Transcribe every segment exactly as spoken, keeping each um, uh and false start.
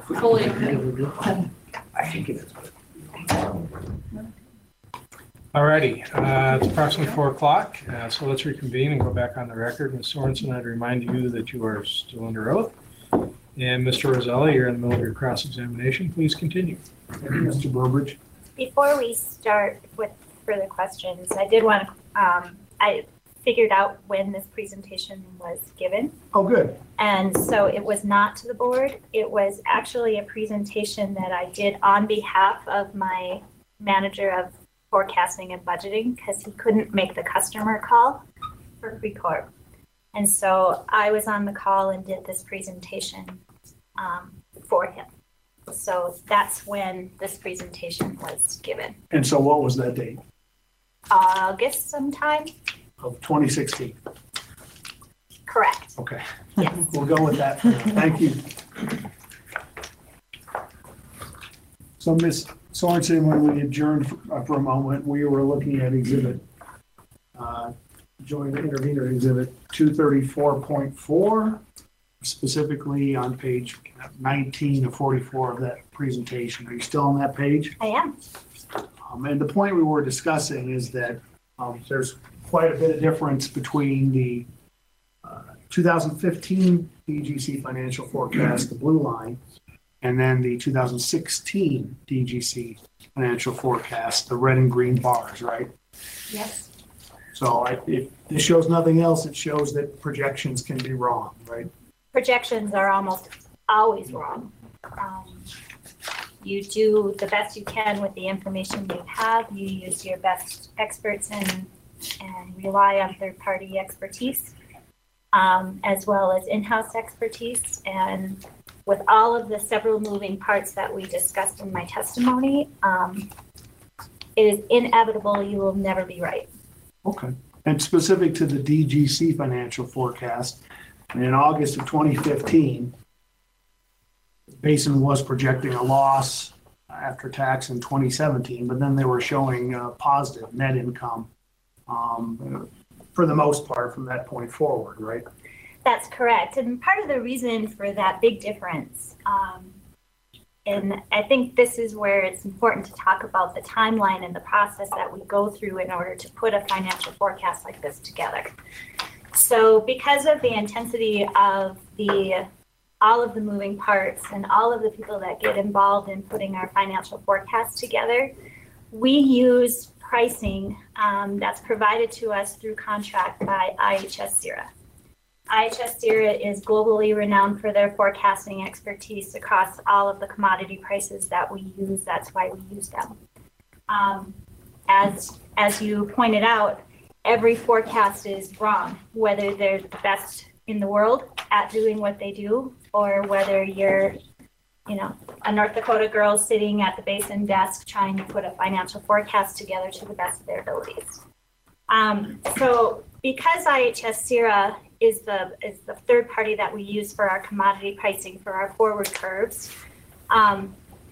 Fully. I think it is. Alrighty, uh, it's approximately four o'clock, uh, so let's reconvene and go back on the record. Miz Sorensen, I'd remind you that you are still under oath. And Mister Rosella, you're in the middle of your cross-examination. Please continue. Mister Burbridge. Before we start with further questions, I did want to, um, I figured out when this presentation was given. Oh, good. And so it was not to the board. It was actually a presentation that I did on behalf of my manager of forecasting and budgeting because he couldn't make the customer call for Precorp. And so I was on the call and did this presentation um, for him. So that's when this presentation was given. And so what was that date? August sometime? Of twenty sixteen. Correct. Okay. Yes. We'll go with that for now. Thank you. So Miz Sorensen, when we adjourned for, uh, for a moment, we were looking at exhibit, uh, joint intervenor exhibit two thirty-four point four, specifically on page nineteen of forty-four of that presentation. Are you still on that page? I am. Um, and the point we were discussing is that um, there's quite a bit of difference between the uh, two thousand fifteen D G C financial forecast, the blue line, and then the two thousand sixteen D G C financial forecast, the red and green bars, right? Yes. So I, if this shows nothing else, it shows that projections can be wrong, right? Projections are almost always wrong. Um, you do the best you can with the information you have. You use your best experts and and rely on third-party expertise, um, as well as in-house expertise. And with all of the several moving parts that we discussed in my testimony, um, it is inevitable you will never be right. Okay. And specific to the D G C financial forecast, in August of twenty fifteen, Basin was projecting a loss after tax in twenty seventeen, but then they were showing uh, positive net income um, for the most part from that point forward, right? That's correct. And part of the reason for that big difference, um, and I think this is where it's important to talk about the timeline and the process that we go through in order to put a financial forecast like this together. So because of the intensity of the all of the moving parts and all of the people that get involved in putting our financial forecast together, we use pricing um, that's provided to us through contract by I H S CERA. I H S CERA is globally renowned for their forecasting expertise across all of the commodity prices that we use. That's why we use them. Um, as, as you pointed out, every forecast is wrong, whether they're the best in the world at doing what they do, or whether you're, you know, a North Dakota girl sitting at the Basin desk trying to put a financial forecast together to the best of their abilities. Um, so because I H S CERA is the is the third party that we use for our commodity pricing for our forward curves, um,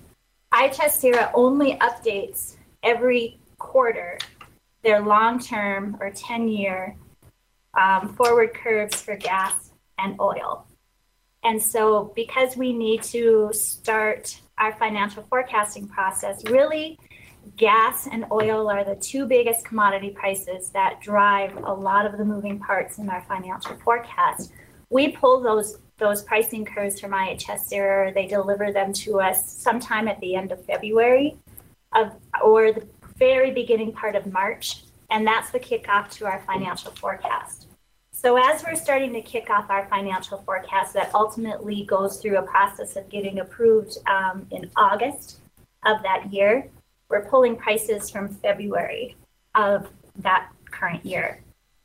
I H S CERA only updates every quarter their long-term or ten-year um, forward curves for gas and oil. And so because we need to start our financial forecasting process, really gas and oil are the two biggest commodity prices that drive a lot of the moving parts in our financial forecast. We pull those those pricing curves from I H S CERA. They deliver them to us sometime at the end of February of, or the very beginning part of March, and that's the kickoff to our financial forecast. So as we're starting to kick off our financial forecast that ultimately goes through a process of getting approved um, in August of that year, we're pulling prices from February of that current year.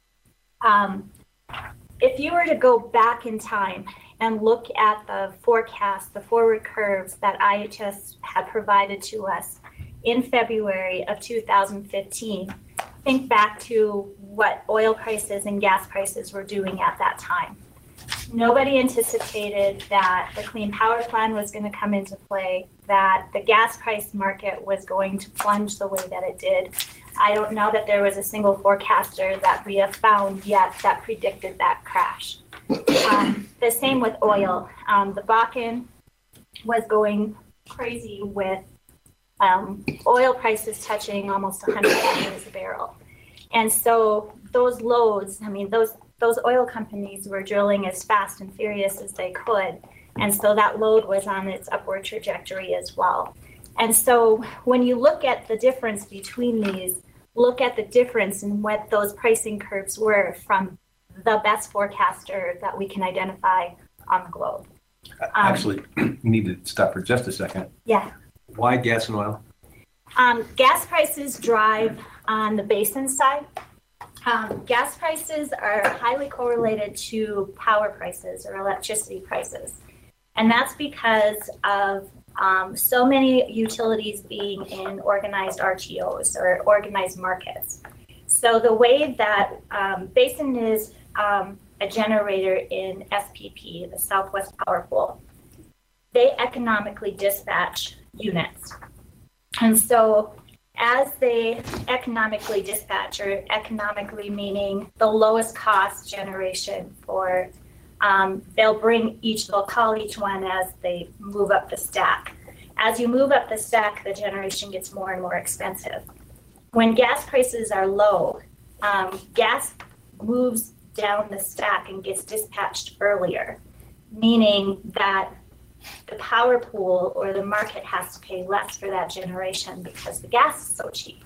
Um, if you were to go back in time and look at the forecast, the forward curves that I H S had provided to us in February of two thousand fifteen, think back to what oil prices and gas prices were doing at that time. Nobody anticipated that the Clean Power Plan was going to come into play, that the gas price market was going to plunge the way that it did. I don't know that there was a single forecaster that we have found yet that predicted that crash. Um, the same with oil. Um, the Bakken was going crazy with um, oil prices touching almost one hundred dollars a barrel. And so those loads, I mean, those those oil companies were drilling as fast and furious as they could. And so that load was on its upward trajectory as well. And so when you look at the difference between these, look at the difference in what those pricing curves were from the best forecaster that we can identify on the globe. Um, Actually, you need to stop for just a second. Yeah. Why gas and oil? Um, gas prices drive on the basin side. Um, gas prices are highly correlated to power prices or electricity prices. And that's because of um, so many utilities being in organized R T Os or organized markets. So the way that um, basin is um, a generator in S P P, the Southwest Power Pool, they economically dispatch units. And so as they economically dispatch, or economically meaning the lowest cost generation for, um, they'll bring each, they'll call each one as they move up the stack. As you move up the stack, the generation gets more and more expensive. When gas prices are low, um, gas moves down the stack and gets dispatched earlier, meaning that the power pool or the market has to pay less for that generation because the gas is so cheap.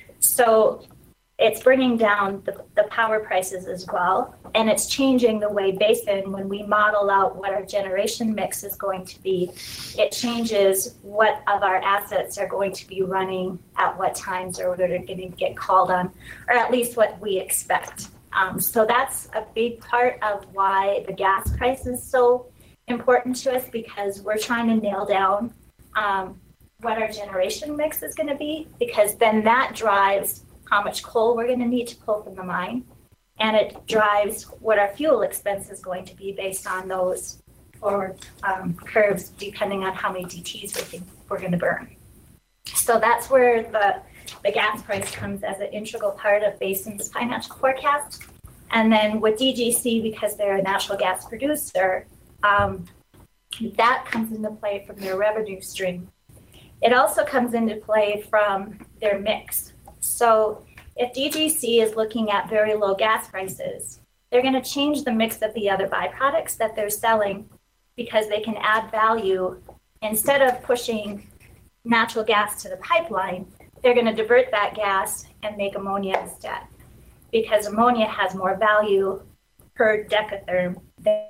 So it's bringing down the, the power prices as well. And it's changing the way basin, when we model out what our generation mix is going to be, it changes what of our assets are going to be running at what times or what are going to get called on, or at least what we expect. Um, so that's a big part of why the gas price is so important to us, because we're trying to nail down um, what our generation mix is going to be, because then that drives how much coal we're going to need to pull from the mine, and it drives what our fuel expense is going to be based on those forward um, curves, depending on how many D Ts we think we're going to burn. So that's where the, the gas price comes as an integral part of Basin's financial forecast. And then with D G C, because they're a natural gas producer, Um, that comes into play from their revenue stream. It also comes into play from their mix. So if D G C is looking at very low gas prices, they're going to change the mix of the other byproducts that they're selling, because they can add value. Instead of pushing natural gas to the pipeline, they're going to divert that gas and make ammonia instead, because ammonia has more value per decatherm than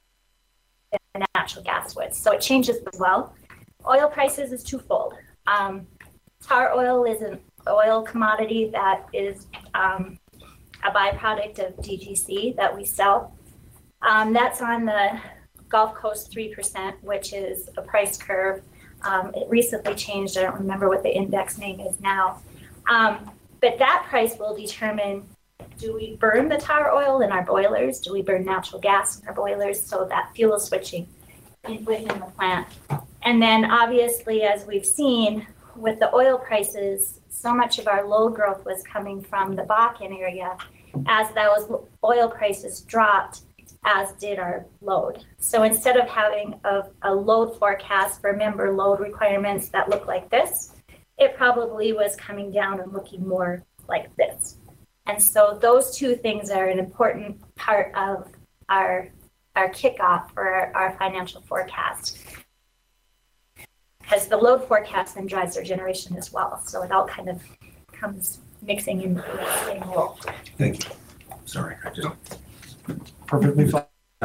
natural gas would. So it changes as well. Oil prices is twofold. Um, tar oil is an oil commodity that is um, a byproduct of D G C that we sell. Um, that's on the Gulf Coast three percent, which is a price curve. Um, it recently changed. I don't remember what the index name is now. Um, but that price will determine, do we burn the tar oil in our boilers? Do we burn natural gas in our boilers? So that fuel switching in, within the plant. And then obviously, as we've seen with the oil prices, so much of our load growth was coming from the Bakken area. As those oil prices dropped, as did our load. So instead of having a, a load forecast for member load requirements that look like this, it probably was coming down and looking more like this. And so those two things are an important part of our our kickoff for our, our financial forecast, because the load forecast then drives their generation as well. So it all kind of comes mixing into the same role. Thank you. Sorry, I just. Perfectly fine.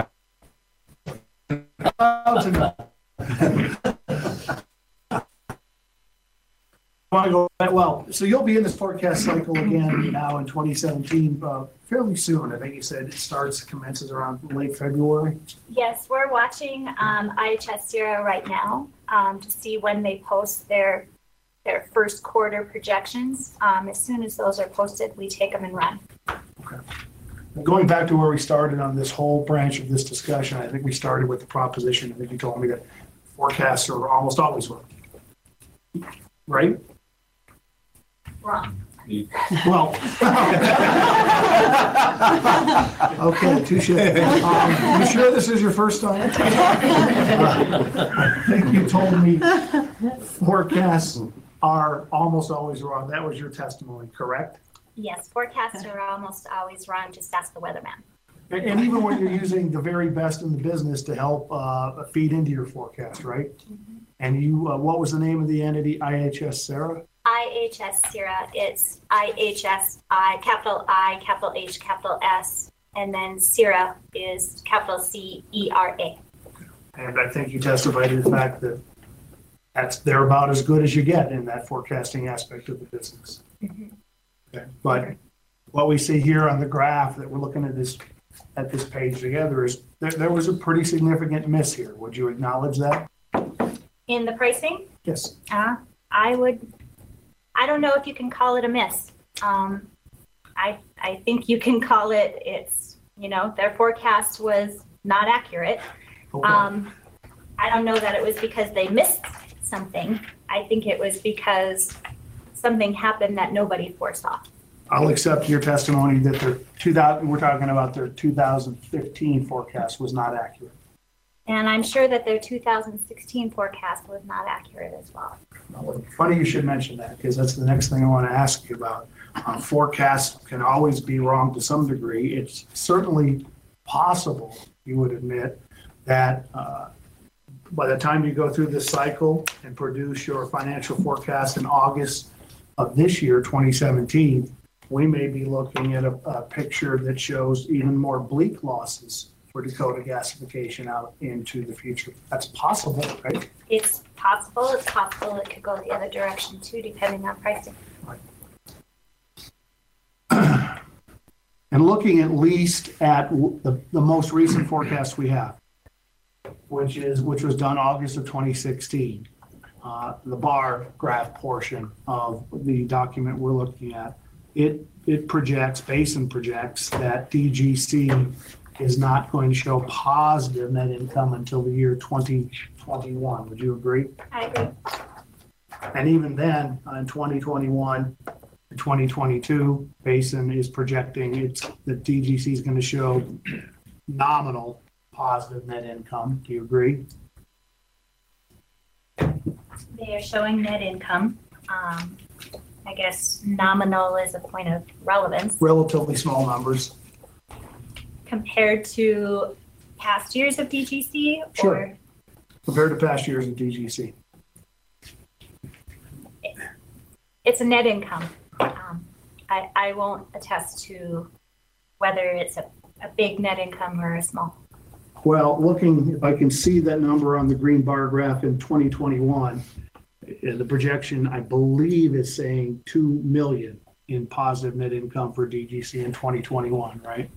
Want to go well, so you'll be in this forecast cycle again now in twenty seventeen, uh, fairly soon. I think you said it starts, commences around late February. Yes, we're watching um, I H S Sierra right now um, to see when they post their their first quarter projections. Um, as soon as those are posted, we take them and run. Okay. Going back to where we started on this whole branch of this discussion, I think we started with the proposition. I think you told me that forecasts are almost always wrong, right? Wrong. Well. Okay, touche. Um, You sure this is your first time? I think you told me forecasts are almost always wrong. That was your testimony, correct? Yes, forecasts are almost always wrong. Just ask the weatherman. And and even when you're using the very best in the business to help uh, feed into your forecast, right? And you, uh, what was the name of the entity? I H S Sarah? I H S CIRA, it's I H S I, capital I, capital H, capital S, and then CIRA is capital C E R A. And I think you testified to the fact that that's, they're about as good as you get in that forecasting aspect of the business. Mhm. Okay. But what we see here on the graph that we're looking at this, at this page together is there, there was a pretty significant miss here. Would you acknowledge that? In the pricing, Yes. uh, I would, I don't know if you can call it a miss. Um, I, I think you can call it, it's, you know, their forecast was not accurate. Okay. Um, I don't know that it was because they missed something. I think it was because something happened that nobody foresaw. I'll accept your testimony that their two thousand, we're talking about their two thousand fifteen forecast was not accurate. And I'm sure that their two thousand sixteen forecast was not accurate as well. Funny you should mention that, because that's the next thing I want to ask you about. Uh, forecasts can always be wrong to some degree. It's certainly possible, you would admit, that uh, by the time you go through this cycle and produce your financial forecast in August of this year, twenty seventeen, we may be looking at a, a picture that shows even more bleak losses for Dakota gasification out into the future. That's possible, right? It's possible, it's possible it could go the other direction too, depending on pricing. And looking at least at w- the, the most recent forecast we have, which is, which was done August of twenty sixteen, uh, the bar graph portion of the document we're looking at, it, it projects, Basin projects that D G C is not going to show positive net income until the year twenty twenty-one. Would you agree? I agree. And even then, uh, in twenty twenty-one and twenty twenty-two, Basin is projecting it's, that D G C is going to show nominal positive net income. Do you agree? They are showing net income. Um, I guess nominal is a point of relevance Relatively small numbers. compared to past years of D G C or Sure. Compared to past years of D G C. it's a net income. Um, I, I won't attest to whether it's a, a big net income or a small. Well, looking, if I can see that number on the green bar graph in twenty twenty-one, uh, the projection, I believe, is saying two million in positive net income for D G C in twenty twenty-one, right?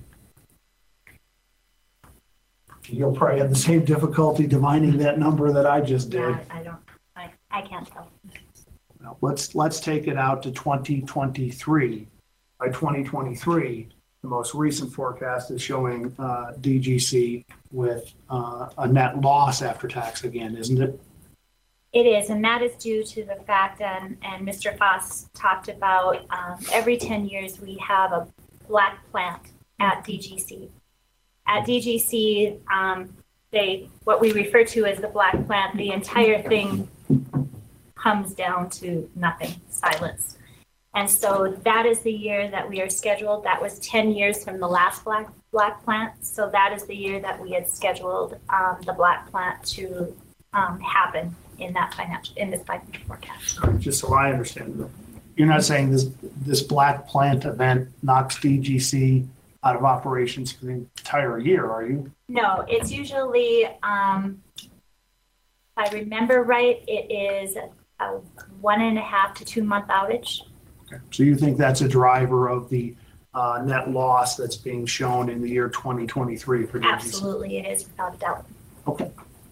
You'll probably have the same difficulty divining that number that I just did. Yeah, I don't, I, I can't tell. Now, let's, let's take it out to twenty twenty-three. By twenty twenty-three, the most recent forecast is showing uh, D G C with uh, a net loss after tax again, isn't it? It is, and that is due to the fact, and, and Mister Foss talked about, um, every ten years we have a black plant at D G C. At D G C, um, they, what we refer to as the black plant, the entire thing comes down to nothing, silence. And so that is the year that we are scheduled. That was ten years from the last black black plant. So that is the year that we had scheduled um, the black plant to um, happen in that financial in this financial forecast. Just so I understand, you're not saying this this black plant event knocks D G C out of operations for the entire year, are you? No, it's usually, um, if I remember right, it is a, a one and a half to two month outage. Okay. So you think that's a driver of the uh, net loss that's being shown in the year twenty twenty-three for D G C? Absolutely, it is without a doubt. Okay.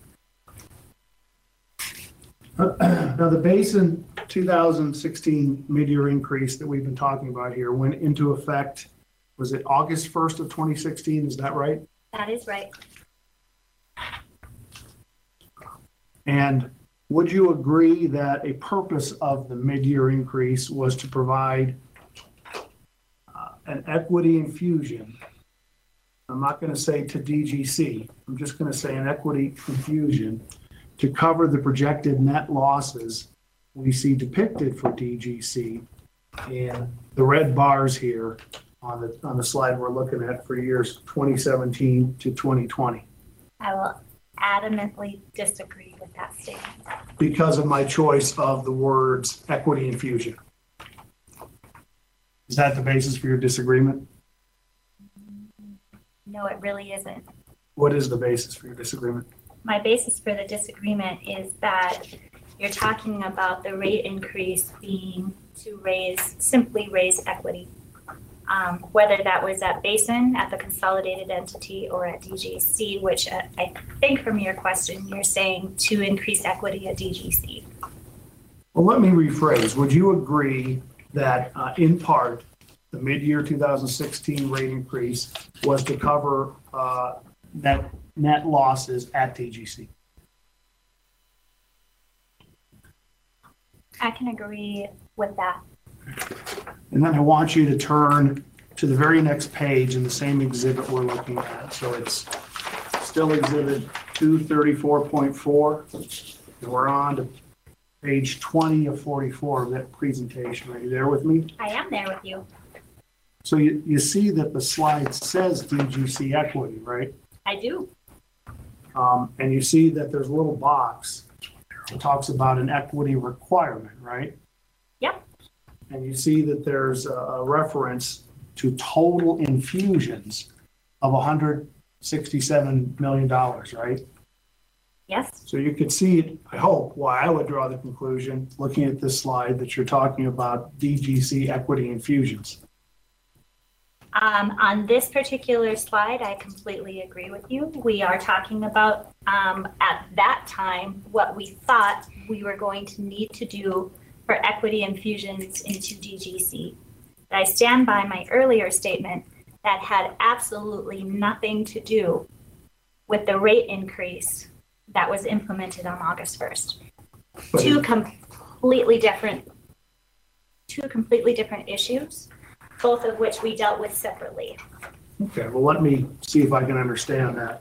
Now, the Basin two thousand sixteen mid-year increase that we've been talking about here went into effect, was it August first of twenty sixteen? Is that right? That is right. And would you agree that a purpose of the mid-year increase was to provide an equity infusion. I'm not going to say to D G C. I'm just going to say an equity infusion to cover the projected net losses we see depicted for D G C in the red bars here on the on the slide we're looking at for years twenty seventeen to twenty twenty. I will adamantly disagree with that statement. Because of my choice of the words equity infusion. Is that the basis for your disagreement? No, it really isn't. What is the basis for your disagreement? My basis for the disagreement is that you're talking about the rate increase being to raise, simply raise equity. Um, whether that was at Basin, at the consolidated entity, or at D G C, which uh, I think from your question, you're saying to increase equity at D G C. Well, let me rephrase. Would you agree that uh, in part, the mid-year two thousand sixteen rate increase was to cover uh, net, net losses at D G C? I can agree with that. And then I want you to turn to the very next page in the same exhibit we're looking at. So it's still exhibit two thirty-four point four. And we're on to page twenty of forty-four of that presentation. Are you there with me? I am there with you. So you, you see that the slide says D G C equity, right? I do. Um, and you see that there's a little box that talks about an equity requirement, right? Yep. And you see that there's a reference to total infusions of one hundred sixty-seven million dollars, right? Yes. So you could see, it, I hope, why I would draw the conclusion, looking at this slide, that you're talking about D G C equity infusions. Um, on this particular slide, I completely agree with you. We are talking about, um, at that time, what we thought we were going to need to do for equity infusions into D G C. I stand by my earlier statement that had absolutely nothing to do with the rate increase that was implemented on August first. But Two it- completely different, two completely different issues, both of which we dealt with separately. Okay, well, let me see if I can understand that.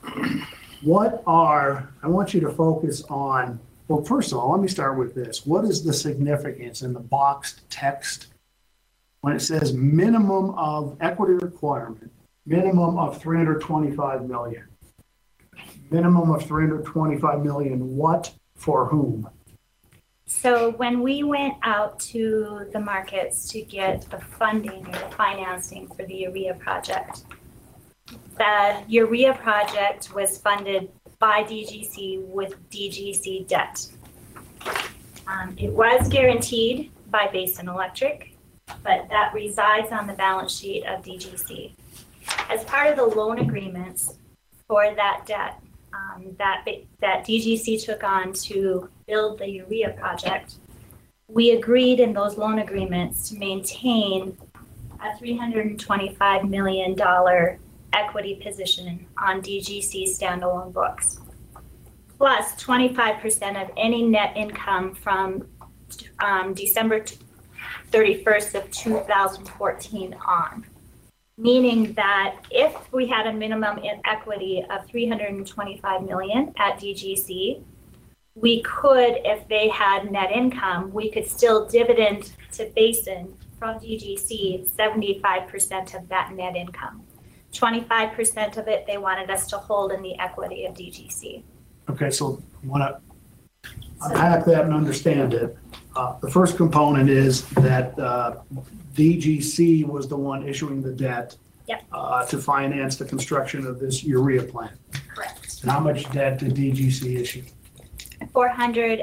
What are, I want you to focus on, well, first of all, let me start with this. What is the significance in the boxed text when it says minimum of equity requirement, minimum of three hundred twenty-five million? Minimum of three hundred twenty-five million, what for whom? So when we went out to the markets to get the funding or the financing for the urea project, the urea project was funded by D G C with D G C debt. Um, it was guaranteed by Basin Electric, but that resides on the balance sheet of D G C. As part of the loan agreements for that debt, um, that, that D G C took on to build the urea project, we agreed in those loan agreements to maintain a three hundred twenty-five million dollars equity position on D G C's standalone books, plus twenty-five percent of any net income from um, December thirty-first of two thousand fourteen on. Meaning that if we had a minimum in equity of three hundred twenty-five million dollars at D G C, we could, if they had net income, we could still dividend to Basin from D G C seventy-five percent of that net income. twenty-five percent of it they wanted us to hold in the equity of D G C. Okay, so I want to unpack that and understand it. Uh, the first component is that uh, D G C was the one issuing the debt Yep. uh, to finance the construction of this urea plant. Correct. And how much debt did D G C issue? four hundred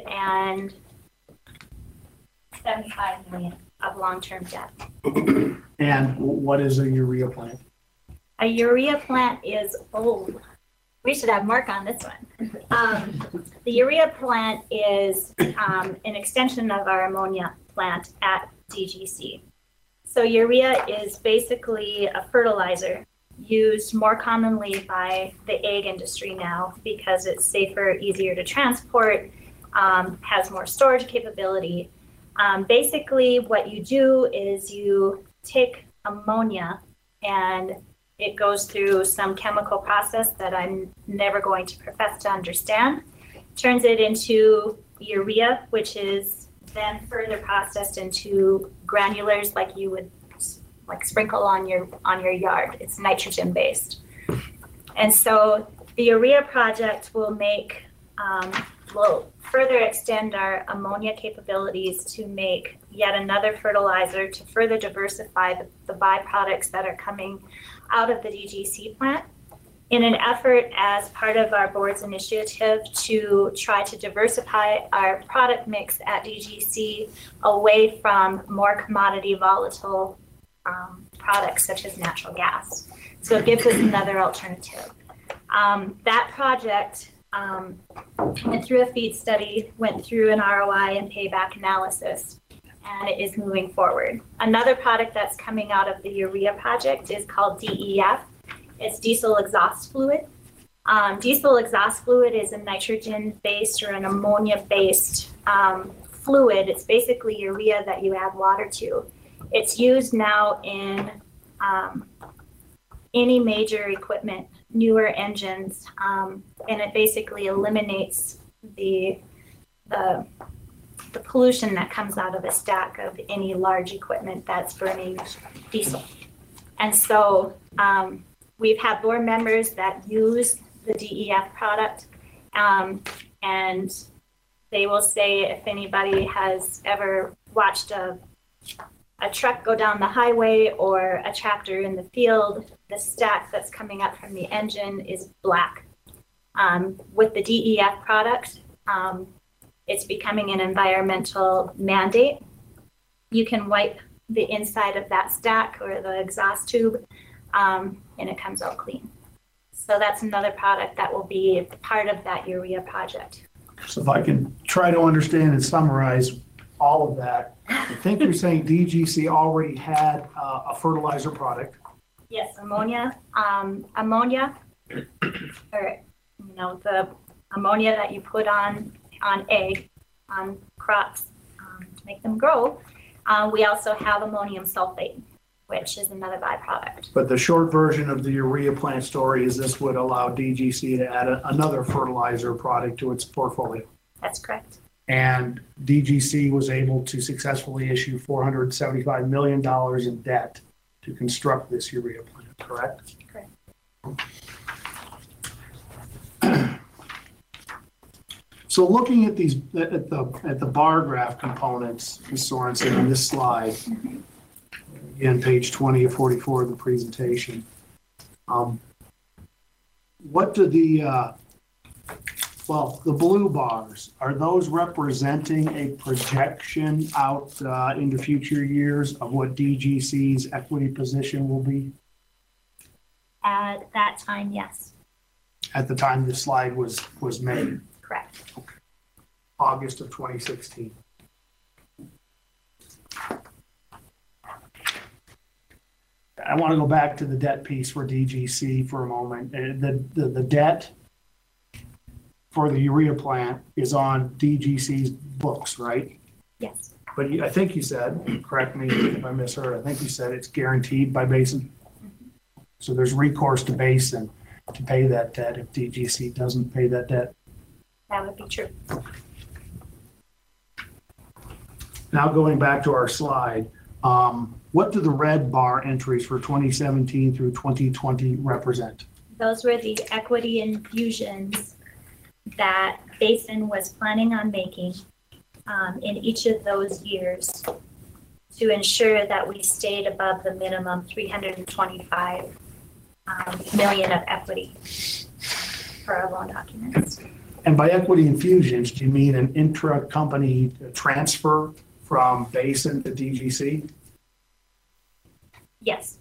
seventy-five million of long-term debt. And what is a urea plant? A urea plant is old. We should have Mark on this one. Um, the urea plant is um, an extension of our ammonia plant at D G C. So urea is basically a fertilizer used more commonly by the ag industry now because it's safer, easier to transport, um, has more storage capability. Um, basically, what you do is you take ammonia, and it goes through some chemical process that I'm never going to profess to understand, turns it into urea, which is then further processed into granulars like you would like sprinkle on your on your yard. It's nitrogen based. And so the urea project will make um, will further extend our ammonia capabilities to make yet another fertilizer to further diversify the, the byproducts that are coming out of the D G C plant in an effort as part of our board's initiative to try to diversify our product mix at D G C away from more commodity volatile um, products such as natural gas. So it gives us another alternative. Um, that project um, went through a feed study, went through an R O I and payback analysis, and it is moving forward. Another product that's coming out of the urea project is called D E F. It's diesel exhaust fluid. Um, diesel exhaust fluid is a nitrogen-based or an ammonia-based um, fluid. It's basically urea that you add water to. It's used now in um, any major equipment, newer engines, um, and it basically eliminates the, the the pollution that comes out of a stack of any large equipment that's burning diesel. And so um, we've had board members that use the D E F product, um, and they will say if anybody has ever watched a a truck go down the highway or a tractor in the field, the stack that's coming up from the engine is black. Um, with the D E F product, um, it's becoming an environmental mandate. You can wipe the inside of that stack or the exhaust tube, um, and it comes out clean. So that's another product that will be part of that urea project. So if I can try to understand and summarize all of that, I think you're saying D G C already had uh, a fertilizer product. Yes, ammonia, um, ammonia, or you know the ammonia that you put on on egg, on crops um, to make them grow. Uh, we also have ammonium sulfate, which is another byproduct. But the short version of the urea plant story is this would allow D G C to add a, another fertilizer product to its portfolio. That's correct. And D G C was able to successfully issue four hundred seventy-five million dollars in debt to construct this urea plant, correct? Correct. So looking at these, at the at the bar graph components, Miz Sorensen, on this slide, again, page twenty of forty-four of the presentation, um, what do the, uh, well, the blue bars, are those representing a projection out uh, into future years of what D G C's equity position will be? At that time, yes. At the time the slide was, was made? Correct. Okay. August of twenty sixteen. I want to go back to the debt piece for D G C for a moment. Uh, The, the, the debt for the urea plant is on D G C's books, right? Yes. But you, I think you said, correct me if I misheard, I think you said it's guaranteed by Basin. So there's recourse to Basin to pay that debt if D G C doesn't pay that debt. That would be true. Now going back to our slide, um, what do the red bar entries for twenty seventeen through twenty twenty represent? Those were the equity infusions that Basin was planning on making um, in each of those years to ensure that we stayed above the minimum three hundred twenty-five um, million of equity for our loan documents. And by equity infusions, do you mean an intra-company transfer from Basin to D G C? Yes.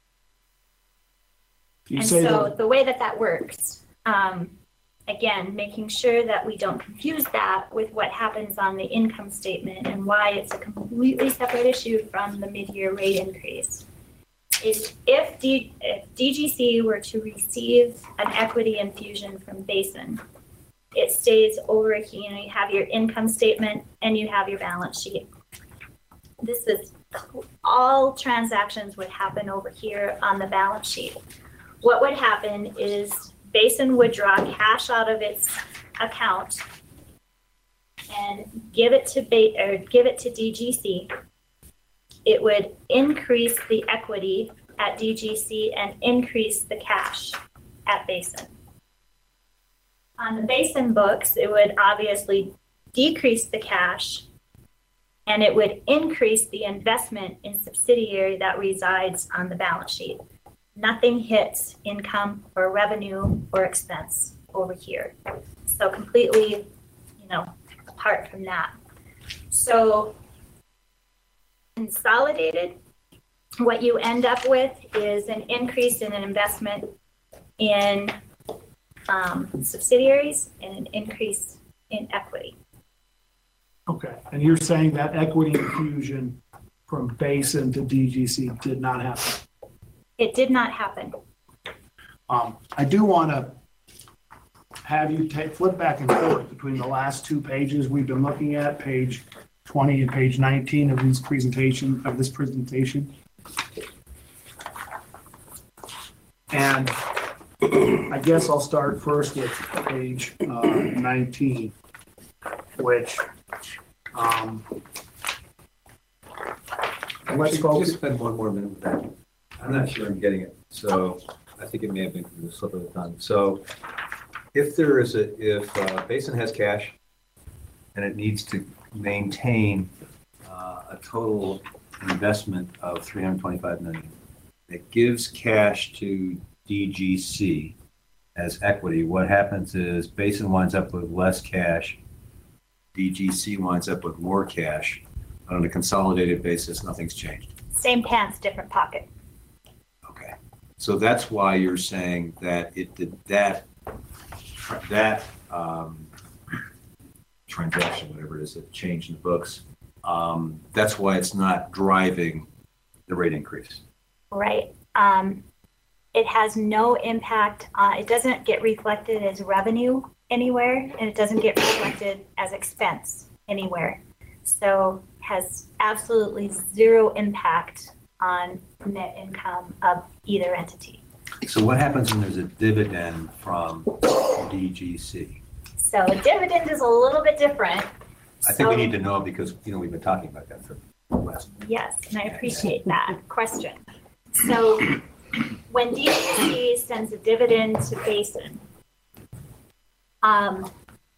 You And say so that, the way that that works, um, again, making sure that we don't confuse that with what happens on the income statement and why it's a completely separate issue from the mid-year rate increase, is if, D, if D G C were to receive an equity infusion from Basin, it stays over here. You know, you have your income statement and you have your balance sheet. This is all transactions would happen over here on the balance sheet. What would happen is Basin would draw cash out of its account and give it to ba- or give it to D G C. It would increase the equity at D G C and increase the cash at Basin. On the Basin books, it would obviously decrease the cash and it would increase the investment in subsidiary that resides on the balance sheet. Nothing hits income or revenue or expense over here. So completely, you know, apart from that. So consolidated, what you end up with is an increase in an investment in um, subsidiaries and an increase in equity. Okay, and you're saying that equity infusion from Basin to D G C did not happen? It did not happen. Um, I do want to have you take, flip back and forth between the last two pages we've been looking at, page twenty and page nineteen of these presentation, of this presentation. And I guess I'll start first with page uh, nineteen, which um, let's Just- focus. Just spend one more minute with that. I'm not sure I'm getting it, so I think it may have been through the slip of the tongue. So if there is a, if uh, Basin has cash and it needs to maintain uh, a total investment of three hundred twenty-five million dollars, it gives cash to D G C as equity. What happens is Basin winds up with less cash, D G C winds up with more cash. On a consolidated basis, nothing's changed. Same pants, different pocket. Okay, so that's why you're saying that it did that, that um, transaction, whatever it is, that changed in the books, um, that's why it's not driving the rate increase. Right. Um, it has no impact. Uh, it doesn't get reflected as revenue anywhere, and it doesn't get reflected as expense anywhere. So has absolutely zero impact on net income of either entity. So what happens when there's a dividend from D G C? So a dividend is a little bit different. I think we So- need to know because, you know, we've been talking about that for the last. Yes, and I appreciate that question. So when D G C sends a dividend to Basin, um,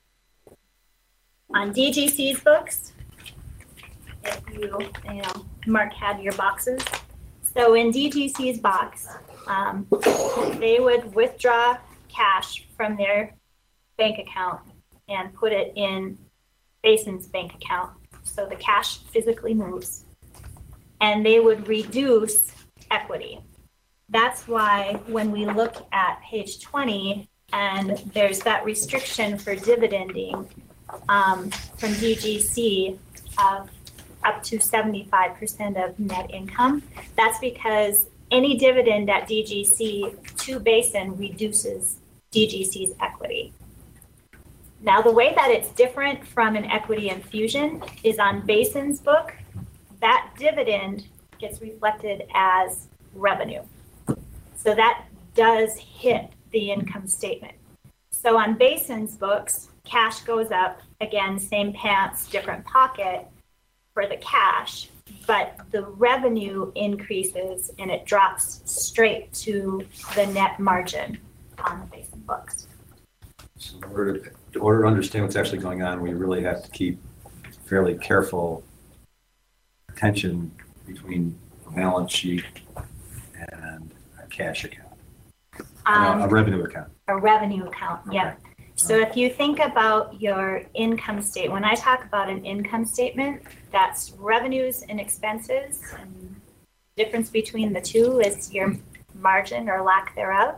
on D G C's books, if you, you know, Mark had your boxes. So in D G C's box, um, they would withdraw cash from their bank account and put it in Basin's bank account. So the cash physically moves. And they would reduce equity. That's why when we look at page twenty and there's that restriction for dividending um, from D G C of up to seventy-five percent of net income, that's because any dividend at D G C to Basin reduces D G C's equity. Now, the way that it's different from an equity infusion is on Basin's book, that dividend gets reflected as revenue. So that does hit the income statement. So on Basin's books, cash goes up, again, same pants, different pocket for the cash, but the revenue increases and it drops straight to the net margin on the Basin books. So in order to, in order to understand what's actually going on, we really have to keep fairly careful attention between a balance sheet and a cash account, Um, a revenue account. A revenue account, yep. So if you think about your income statement, when I talk about an income statement, that's revenues and expenses. And the difference between the two is your margin or lack thereof.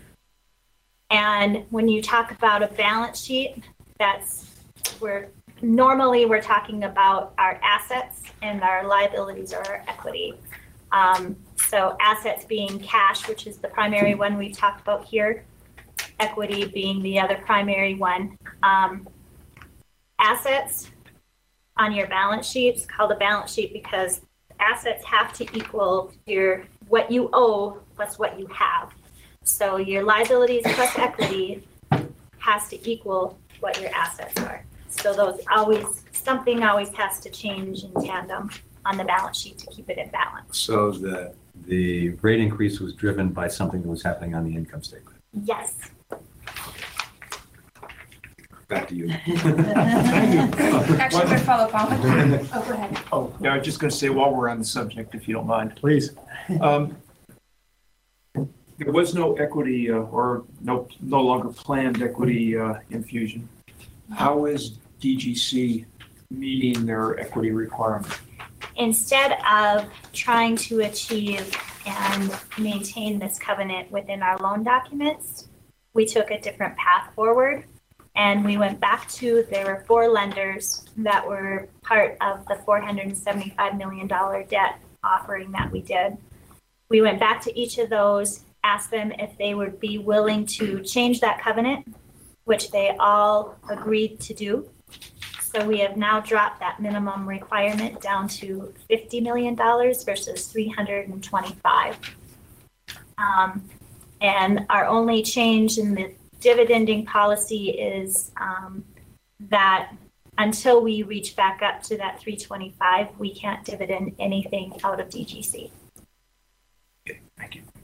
And when you talk about a balance sheet, that's where normally we're talking about our assets and our liabilities or our equity. Um, so assets being cash, which is the primary one we've talked about here, equity being the other primary one. Um, assets on your balance sheet is called a balance sheet because assets have to equal your, what you owe plus what you have. So your liabilities plus equity has to equal what your assets are. So those always, something always has to change in tandem on the balance sheet to keep it in balance. So the, the rate increase was driven by something that was happening on the income statement. Yes. Back to you. Actually, we're follow up on. Oh, go ahead. Oh, yeah, I was just going to say while we're on the subject, if you don't mind. Please. Um, There was no equity uh, or no, no longer planned equity uh, infusion. How is D G C meeting their equity requirement? Instead of trying to achieve and maintain this covenant within our loan documents, we took a different path forward. And we went back to, there were four lenders that were part of the four hundred seventy-five million dollars debt offering that we did. We went back to each of those, asked them if they would be willing to change that covenant, which they all agreed to do. So we have now dropped that minimum requirement down to fifty million dollars versus three hundred twenty-five. Um, and our only change in the dividending policy is um, that until we reach back up to that three twenty-five, we can't dividend anything out of D G C. Okay, thank you.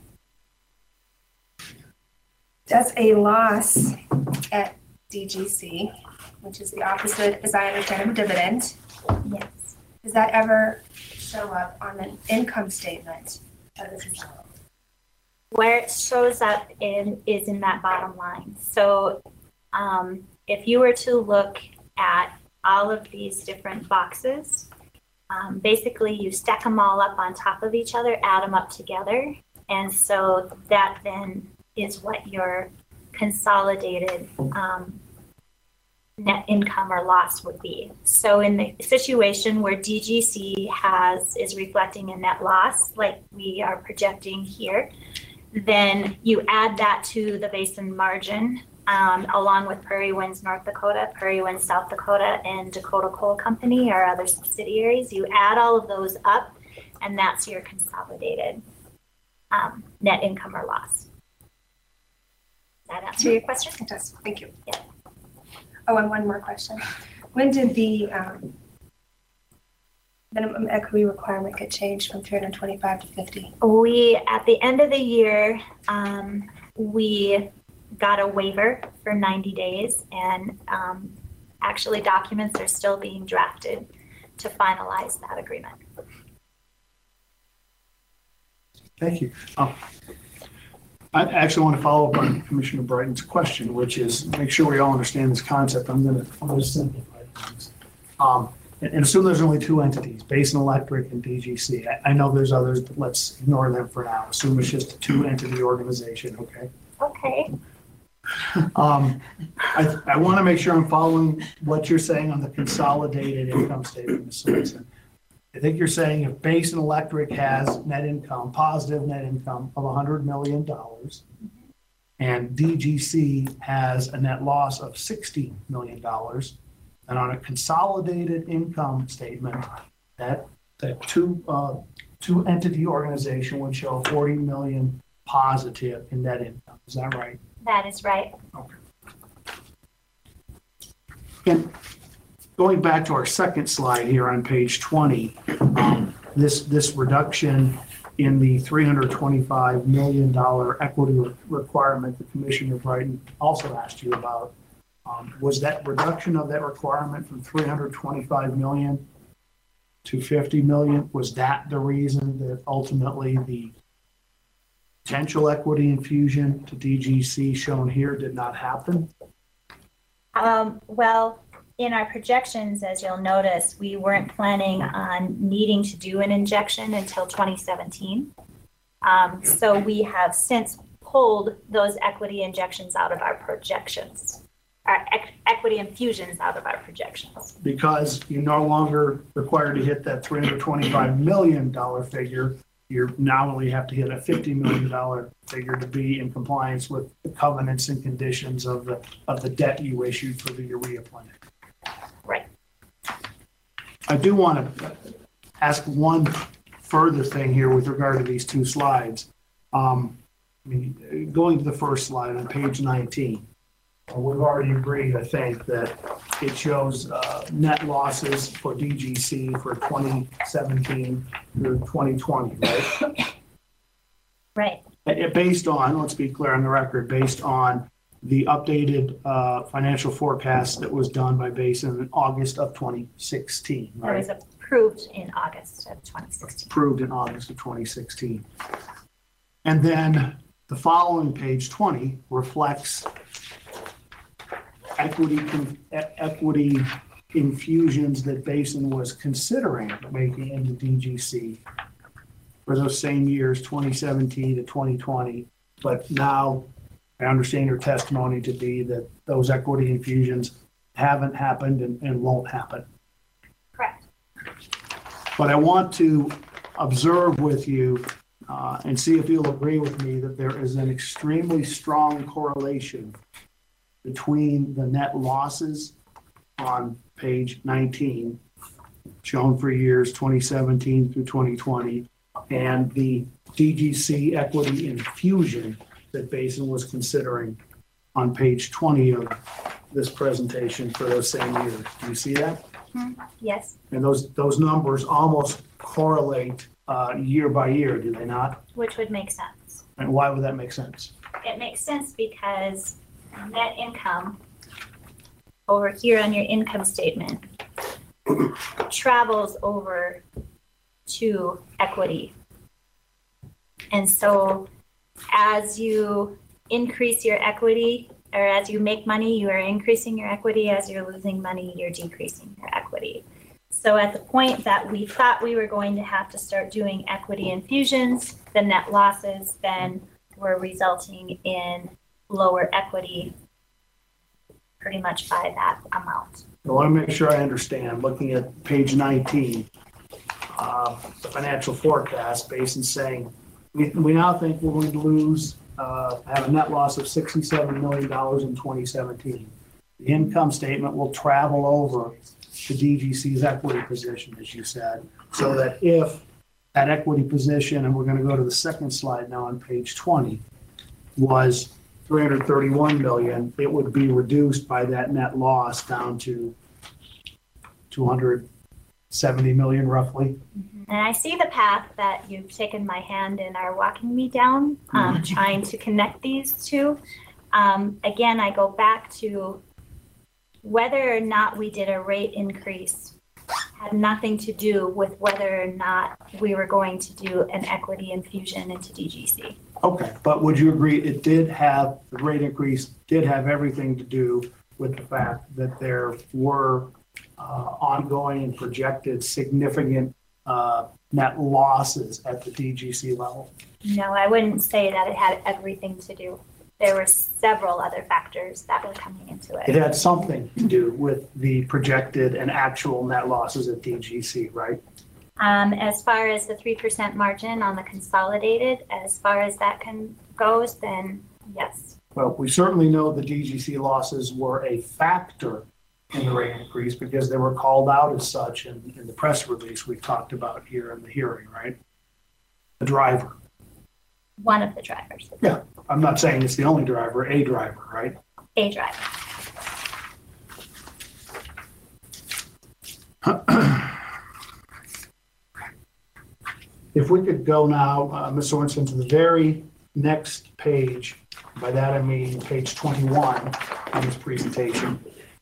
Does a loss at D G C, which is the opposite, as I understand, of a dividend, Yes. does that ever show up on an income statement of the facility? Where it shows up in is in that bottom line. So um, if you were to look at all of these different boxes, um, basically you stack them all up on top of each other, add them up together. And so that then is what your consolidated um, net income or loss would be. So in the situation where D G C has is reflecting a net loss, like we are projecting here, then you add that to the basin margin, um, along with Prairie Winds North Dakota, Prairie Winds South Dakota, and Dakota Coal Company, our other subsidiaries. You add all of those up, and that's your consolidated um, net income or loss. Does that answer your question? It does. Thank you. Yeah. Oh, and one more question. When did the um, minimum equity requirement get changed from three hundred twenty-five to fifty? We, at the end of the year, um, we got a waiver for ninety days, and um, actually documents are still being drafted to finalize that agreement. Thank you. Um, I actually want to follow up on Commissioner Brighton's question, which is make sure we all understand this concept. I'm going to, I'm going to simplify things. Um, and, and assume there's only two entities, Basin Electric and D G C. I, I know there's others, but let's ignore them for now. Assume it's just a two entity organization, okay? Okay. Um, I, I want to make sure I'm following what you're saying on the consolidated income statement, Miz Sorensen. I think you're saying if Basin Electric has net income, positive net income of one hundred million dollars, and D G C has a net loss of sixty million dollars, and on a consolidated income statement, that, that two, uh, two entity organization would show forty million positive in net income. Is that right? That is right. Okay. And going back to our second slide here on page twenty, um, this, this reduction in the three hundred twenty-five million dollars equity re- requirement that Commissioner Brighton also asked you about, um, was that reduction of that requirement from three hundred twenty-five million dollars to fifty million dollars, was that the reason that ultimately the potential equity infusion to D G C shown here did not happen? Um, well, in our projections, as you'll notice, we weren't planning on needing to do an injection until twenty seventeen. Um, so we have since pulled those equity injections out of our projections, our ex- equity infusions out of our projections. Because you're no longer required to hit that three hundred twenty-five million dollars figure, you now only have to hit a fifty million dollars figure to be in compliance with the covenants and conditions of the of the debt you issued for the urea plant. Right. I do want to ask one further thing here with regard to these two slides. Um, I mean, going to the first slide on page nineteen, uh, we've already agreed, I think, that it shows uh, net losses for D G C for twenty seventeen through twenty twenty, right? Right. Uh, Based on, let's be clear on the record, based on the updated uh, financial forecast that was done by Basin in August of twenty sixteen, That right? was approved in August of twenty sixteen. Approved in August of twenty sixteen. And then the following page twenty reflects equity, con- e- equity infusions that Basin was considering making into D G C for those same years, twenty seventeen to twenty twenty. But now I understand your testimony to be that those equity infusions haven't happened and, and won't happen. Correct. But I want to observe with you uh, and see if you'll agree with me that there is an extremely strong correlation between the net losses on page nineteen, shown for years twenty seventeen through twenty twenty, and the D G C equity infusion that Basin was considering on page twenty of this presentation for those same years. Do you see that? Yes, And those, those numbers almost correlate uh, year by year, do they not? which would make sense. And why would that make sense? It makes sense because net income over here on your income statement travels over to equity. And so as you increase your equity, or as you make money, you are increasing your equity. As you're losing money, you're decreasing your equity. So at the point that we thought we were going to have to start doing equity infusions, the net losses then were resulting in lower equity pretty much by that amount. I want to make sure I understand, looking at page nineteen, uh, the financial forecast, Basin saying, we, we now think we're going to lose, uh, have a net loss of sixty-seven million dollars in twenty seventeen. The income statement will travel over to D G C's equity position, as you said, so that if that equity position, and we're going to go to the second slide now on page twenty, was three hundred thirty-one million, it would be reduced by that net loss down to two hundred seventy million roughly. And I see the path that you've taken my hand and are walking me down, um, trying to connect these two. Um, again, I go back to whether or not we did a rate increase had nothing to do with whether or not we were going to do an equity infusion into D G C. Okay, but would you agree it did have, the rate increase did have everything to do with the fact that there were uh, ongoing and projected significant uh, net losses at the D G C level? No, I wouldn't say that it had everything to do. There were several other factors that were coming into It it. had something to do with the projected and actual net losses at D G C, right? Um, as far as the three percent margin on the consolidated, as far as that can goes, then yes. Well, we certainly know the D G C losses were a factor in the rate increase because they were called out as such in, in the press release we talked about here in the hearing, right? The driver. One of the drivers, Yeah, I'm not saying it's the only driver, a driver, right? a driver. If we could go now, uh, Miz Sorensen, to the very next page. By that I mean page twenty-one on this presentation.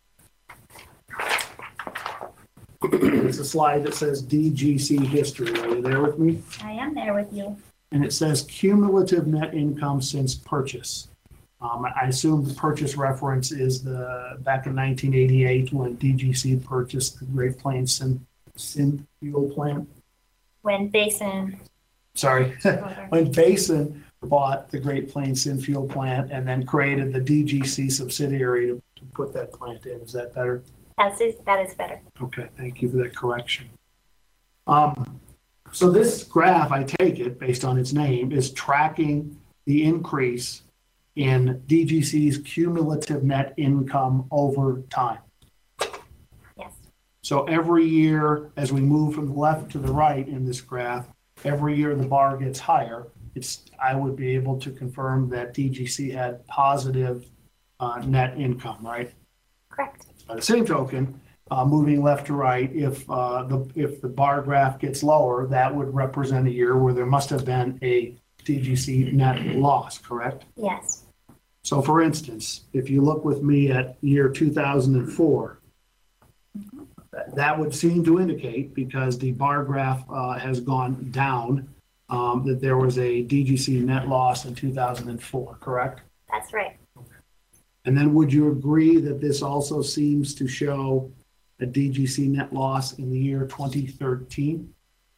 It's a slide that says D G C history. Are you there with me? I am there with you. And it says cumulative net income since purchase. Um, I assume the purchase reference is the, back in nineteen eighty-eight when D G C purchased the Great Plains Syn, Syn fuel plant. When Basin, Sorry, when Basin bought the Great Plains Syn fuel plant and then created the D G C subsidiary to, to put that plant in. Is that better? that's it, that is better. Okay, thank you for that correction. Um, so this graph, I take it, based on its name, is tracking the increase in D G C's cumulative net income over time. Yes. So every year, as we move from the left to the right in this graph, every year the bar gets higher, it's, I would be able to confirm that D G C had positive uh, net income, right? Correct. By the same token, uh, moving left to right, if uh, the if the bar graph gets lower, that would represent a year where there must have been a D G C net loss, correct? Yes. So for instance, if you look with me at year two thousand four, that- that would seem to indicate, because the bar graph uh, has gone down, um, that there was a D G C net loss in two thousand four, correct? That's right. And then would you agree that this also seems to show a D G C net loss in the year twenty thirteen?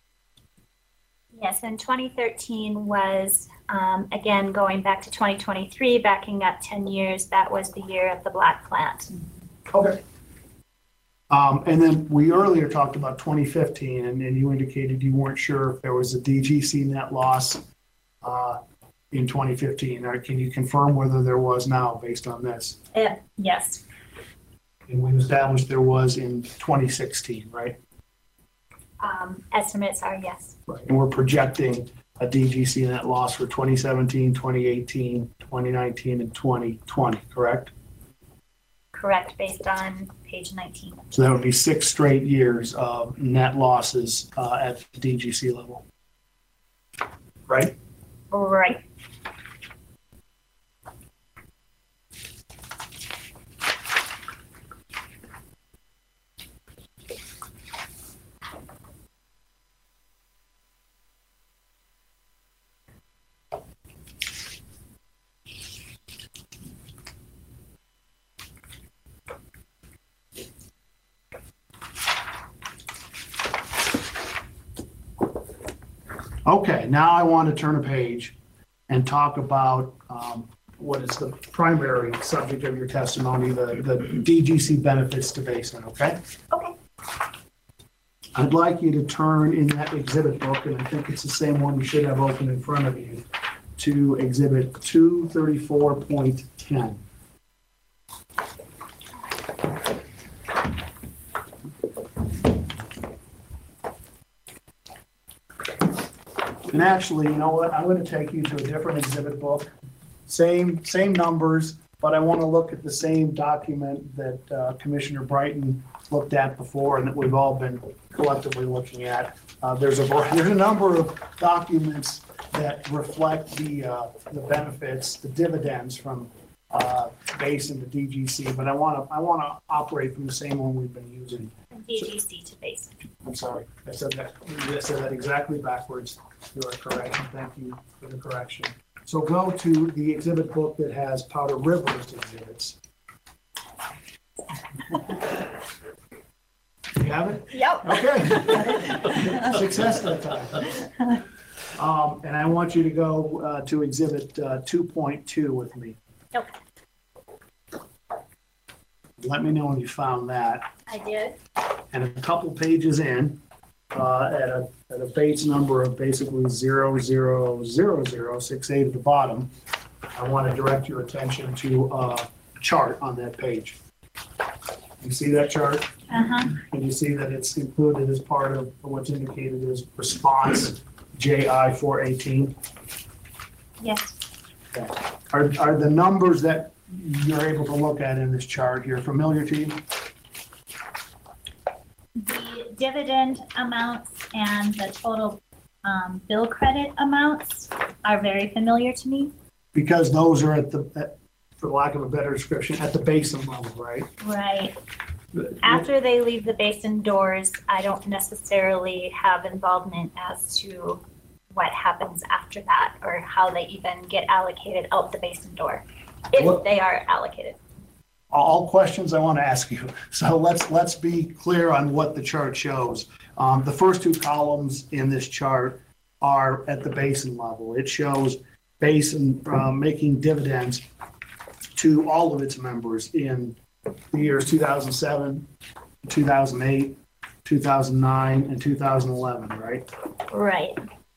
Yes, and twenty thirteen was, um, again, going back to twenty twenty-three, backing up ten years, that was the year of the black plant. Okay. Um, and then we earlier talked about twenty fifteen, and, and you indicated you weren't sure if there was a D G C net loss uh, in twenty fifteen. Or can you confirm whether there was now based on this? Uh, yes, And we established there was in twenty sixteen, right? um, estimates are yes. Right. And we're projecting a D G C net loss for twenty seventeen, twenty eighteen, twenty nineteen, and twenty twenty, correct? Correct, based on page nineteen. So that would be six straight years of net losses uh, at the D G C level. Right? Right. Okay, now I want to turn a page and talk about um, what is the primary subject of your testimony, the, the D G C benefits to Basin, okay? Okay. I'd like you to turn in that exhibit book, and I think it's the same one you should have open in front of you, to exhibit two thirty-four point ten. And actually, you know what, I'm going to take you to a different exhibit book. Same, same numbers, but I want to look at the same document that uh, Commissioner Brighton looked at before and that we've all been collectively looking at. Uh, There's a, there's a number of documents that reflect the, uh, the benefits, the dividends from uh, Basin to D G C, but I want to, I want to operate from the same one we've been using. D G C to Basin. I'm sorry, I said that, I said that exactly backwards. You are correct, and thank you for the correction. So go to the exhibit book that has Powder River's exhibits. You have it? Yep. Okay. Success that time. Um, and I want you to go uh, to exhibit uh, two point two with me. Nope. Let me know when you found that. I did. And a couple pages in, uh, at a, at a base number of basically zero, zero, zero, zero, six, eight at the bottom, I want to direct your attention to uh, a chart on that page. You see that chart? Uh-huh. And you see that it's included as part of what's indicated as response J I four eighteen? Yes. Okay. Are, are the numbers that you're able to look at in this chart here familiar to you? The dividend amounts and the total um, bill credit amounts are very familiar to me. Because those are at the, at, for lack of a better description, at the basin level, right? Right. After they leave the basin doors, I don't necessarily have involvement as to what happens after that or how they even get allocated out the basin door, if What- they are allocated. All questions I want to ask you. So let's let's be clear on what the chart shows. Um, the first two columns in this chart are at the basin level. It shows basin uh, making dividends to all of its members in the years two thousand seven, two thousand eight, two thousand nine, and two thousand eleven, right? Right.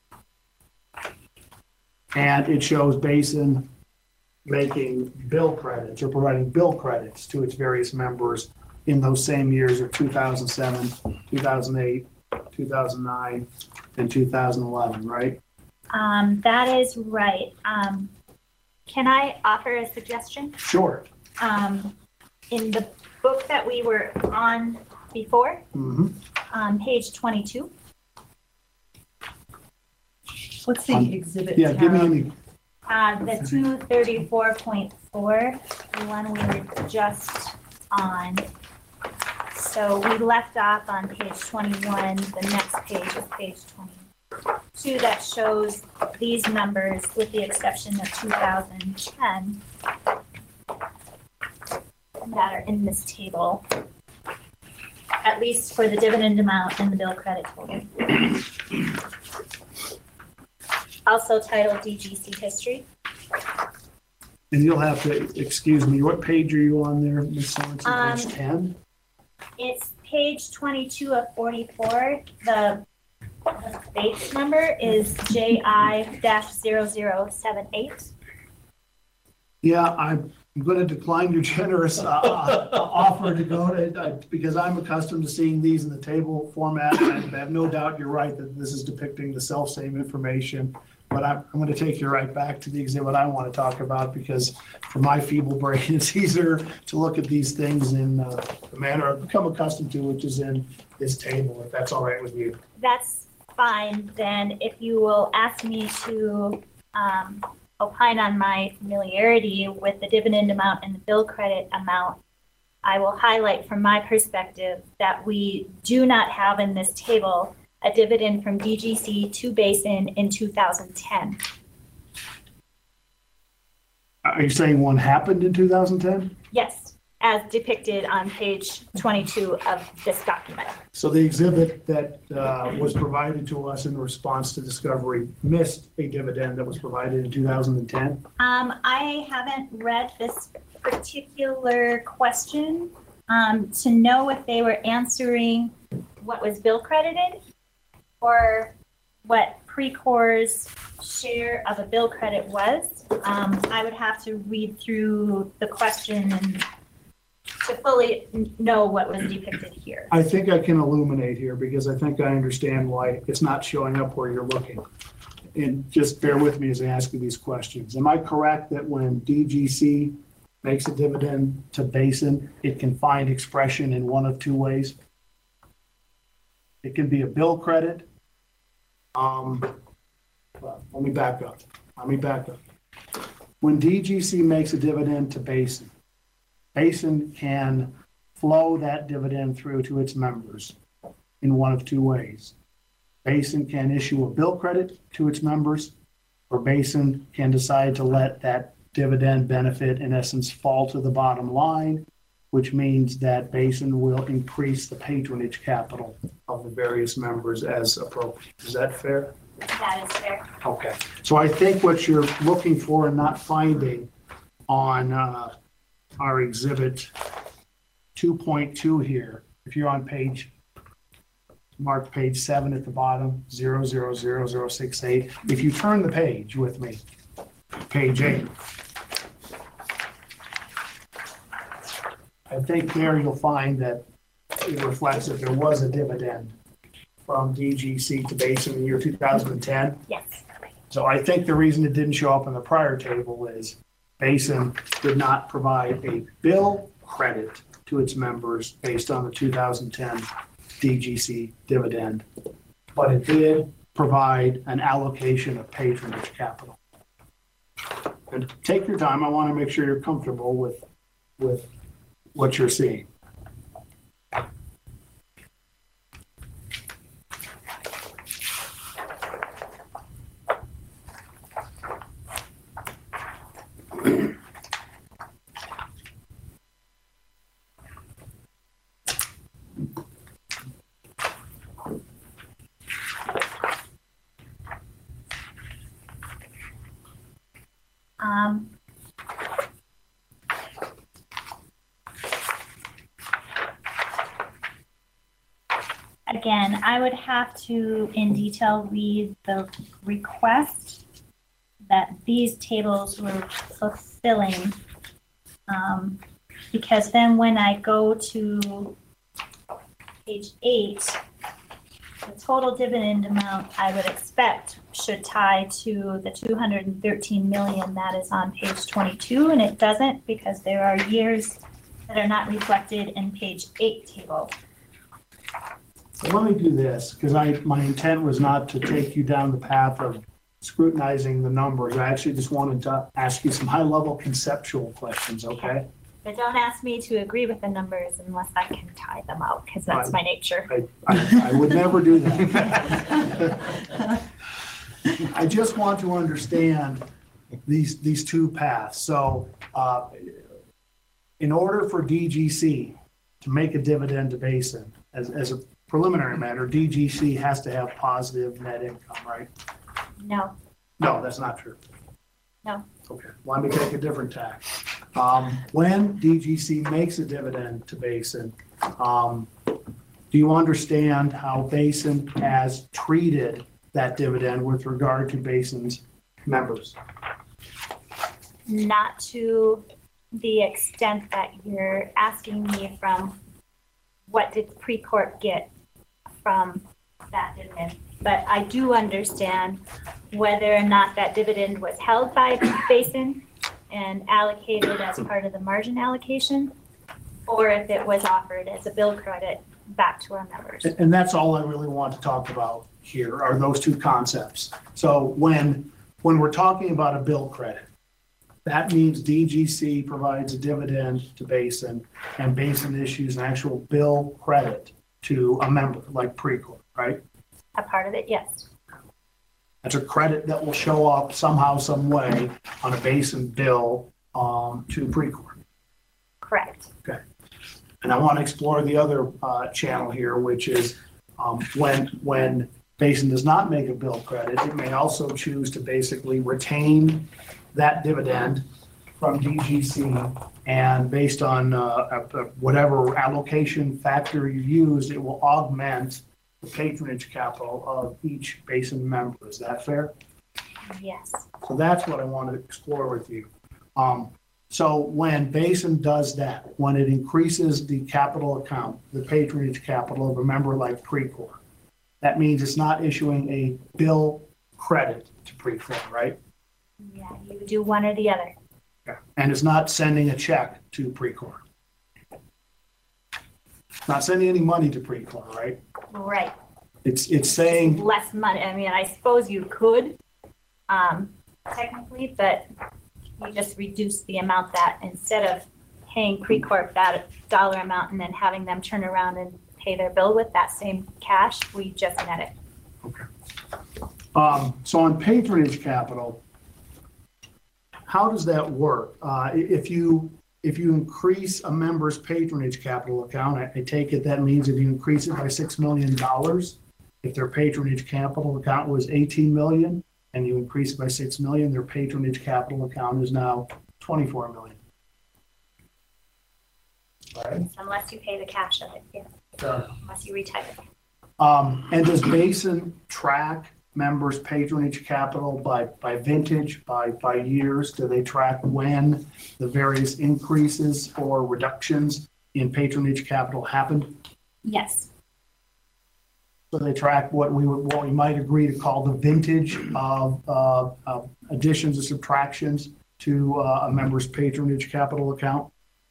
And it shows basin making bill credits or providing bill credits to its various members in those same years of two thousand seven, two thousand eight, two thousand nine, in two thousand eleven, right? Um, that is right. Um, can I offer a suggestion? Sure. Um, in the book that we were on before, Mm-hmm. on page twenty-two, What's the Um, exhibit? Yeah, give me tab? any, uh, the two thirty-four point four, the one we were just on. So we left off on page twenty-one, the next page is page twenty-two that shows these numbers with the exception of two thousand ten that are in this table, at least for the dividend amount and the bill credit total. Also titled D G C history. and you'll have to, excuse me, what page are you on there, Miz Sorensen? Um, Page ten? It's page twenty-two of forty-four. The the base number is J I dash zero zero seven eight. Yeah, I'm going to decline your generous uh, offer to go to, uh, because I'm accustomed to seeing these in the table format. I have no doubt you're right that this is depicting the self-same information. But I'm, I'm going to take you right back to the exhibit I want to talk about, because for my feeble brain, it's easier to look at these things in uh, the manner I've become accustomed to, which is in this table, if that's all right with you. That's fine. Then if you will ask me to um, opine on my familiarity with the dividend amount and the bill credit amount, I will highlight from my perspective that we do not have in this table a dividend from D G C to Basin in two thousand ten. Are you saying one happened in two thousand ten? Yes, as depicted on page twenty-two of this document. So the exhibit that uh, was provided to us in response to discovery missed a dividend that was provided in two thousand ten? Um, I haven't read this particular question um, to know if they were answering what was bill credited or what Precor's share of a bill credit was. Um, I would have to read through the question and to fully know what was depicted here. I think I can illuminate here, because I think I understand why it's not showing up where you're looking. And just bear with me as I ask you these questions. Am I correct that when D G C makes a dividend to Basin, it can find expression in one of two ways? It can be a bill credit. Um, well, let me back up. Let me back up. When D G C makes a dividend to Basin, Basin can flow that dividend through to its members in one of two ways. Basin can issue a bill credit to its members, or Basin can decide to let that dividend benefit, in essence, fall to the bottom line, which means that Basin will increase the patronage capital of the various members as appropriate. Is that fair? That is fair. Okay. So I think what you're looking for and not finding on uh, our exhibit two point two here, if you're on page, mark page seven at the bottom, zero zero zero zero six eight. If you turn the page with me, page eight, I think there you'll find that it reflects that there was a dividend from D G C to Basin in the year two thousand ten. Yes. So I think the reason it didn't show up in the prior table is Basin did not provide a bill credit to its members based on the two thousand ten D G C dividend, but it did provide an allocation of patronage capital. And take your time. I want to make sure you're comfortable with, with what you're seeing. Um, again, I would have to in detail read the request that these tables were fulfilling. Um, because then when I go to page eight, the total dividend amount I would expect should tie to the two hundred thirteen million that is on page twenty-two, and it doesn't because there are years that are not reflected in page eight table. So let me do this, because I, my intent was not to take you down the path of scrutinizing the numbers. I actually just wanted to ask you some high-level conceptual questions, okay? But don't ask me to agree with the numbers unless I can tie them out, because that's Right. my nature. I, I, I would never do that. I just want to understand these, these two paths. So, uh, in order for D G C to make a dividend to Basin, as, as a preliminary matter, D G C has to have positive net income, right? No, No, that's not true. No. Okay, let me take a different tack. Um, when D G C makes a dividend to Basin, um, do you understand how Basin has treated that dividend with regard to Basin's members? not to the extent that you're asking me from what did Precorp get from that dividend. But I do understand whether or not that dividend was held by Basin and allocated as part of the margin allocation, or if it was offered as a bill credit back to our members. And and that's all I really want to talk about here are those two concepts. So when, when we're talking about a bill credit, that means D G C provides a dividend to Basin and Basin issues an actual bill credit to a member like Precorp, right? A part of it, yes. That's a credit that will show up somehow, some way on a Basin bill um, to Precorp. Correct. And I want to explore the other uh, channel here, which is um, when when Basin does not make a bill credit, it may also choose to basically retain that dividend from D G C, and based on uh, a- a- whatever allocation factor you use, it will augment the patronage capital of each Basin member. Is that fair? Yes. So that's what I want to explore with you. Um, so when Basin does that, when it increases the capital account, the patronage capital of a member like Precorp, that means it's not issuing a bill credit to Precorp, right? Yeah, you do one or the other. And it's not sending a check to Precorp. Not sending any money to Precorp, right? Right. It's, it's saying, Less money. I mean, I suppose you could, um, technically, but you just reduce the amount that instead of paying Precorp that dollar amount and then having them turn around and pay their bill with that same cash, we just net it. um, so on patronage capital, how does that work? Uh, i- if you, if you increase a member's patronage capital account, I, I take it that means if you increase it by six million dollars, if their patronage capital account was eighteen million and you increase it by six million, their patronage capital account is now twenty-four million. Right? Unless you pay the cash of it, yeah, So, unless you retire. Um, and does Basin track members' patronage capital by, by vintage, by, by years? Do they track when the various increases or reductions in patronage capital happened? Yes, So they track what we would, what we might agree to call the vintage of, uh, of additions or subtractions to uh, a member's patronage capital account?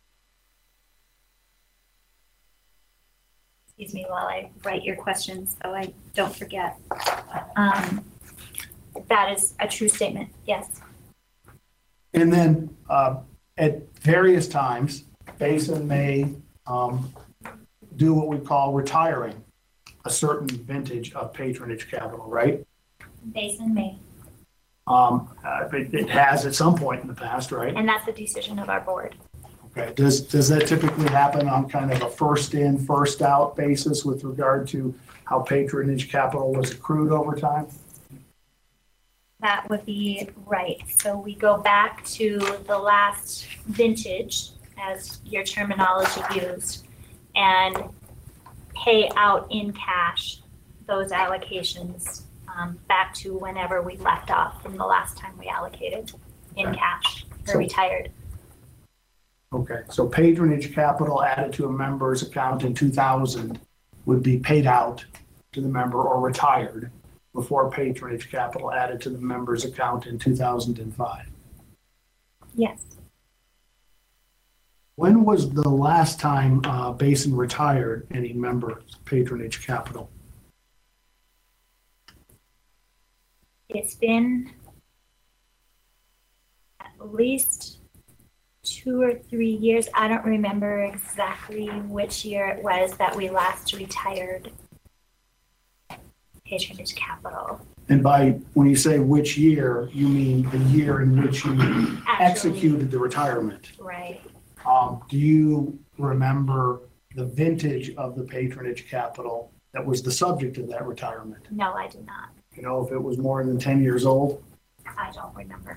excuse me while I write your questions so I don't forget. Um, that is a true statement, yes. And then uh, at various times, Basin may um, do what we call retiring a certain vintage of patronage capital, right? Basin may, Um, uh, It it has at some point in the past, right? and that's a decision of our board. Okay. Does, does that typically happen on kind of a first in, first out basis with regard to how patronage capital was accrued over time? That would be right. So we go back to the last vintage, as your terminology used, and pay out in cash those allocations um, back to whenever we left off from the last time we allocated in cash or So- retired. Okay, so patronage capital added to a member's account in two thousand would be paid out to the member or retired before patronage capital added to the member's account in two thousand five. Yes. When was the last time uh, Basin retired any member patronage capital? It's been at least two or three years. I don't remember exactly which year it was that we last retired patronage capital. And by, when you say which year, you mean the year in which you Actually, executed the retirement. right. Um, do you remember the vintage of the patronage capital that was the subject of that retirement? No, I do not. You know, if it was more than ten years old? I don't remember.